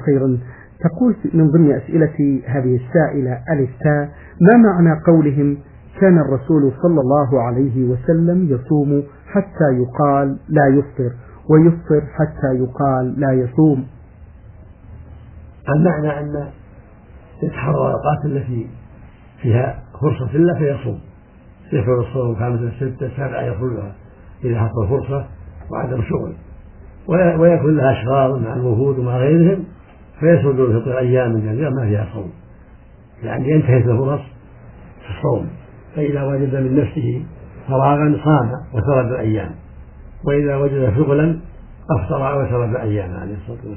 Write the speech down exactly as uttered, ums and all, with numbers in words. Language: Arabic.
خيرا. تقول من ضمن أسئلة هذه السائلة ألف تاء: ما معنى قولهم كان الرسول صلى الله عليه وسلم يصوم حتى يقال لا يفطر ويفطر حتى يقال لا يصوم؟ المعنى أن يتحرى الأوقات التي فيها فرصة له فيصوم، يفعل الصوم خامسة ستة سبعة يفعلها إذا حصل فرصة وعدم شغل، ويكون لها أشغال مع الوفود ومع غيرهم فيسود الفطر أيام كثيرة ما فيها صوم، يعني انتهت الفرص في الصوم. فإذا وجد من نفسه فراغا صام وترك الأيام، وإذا وجد شغلا أفطر وترك الأيام عليه الصلاة والسلام.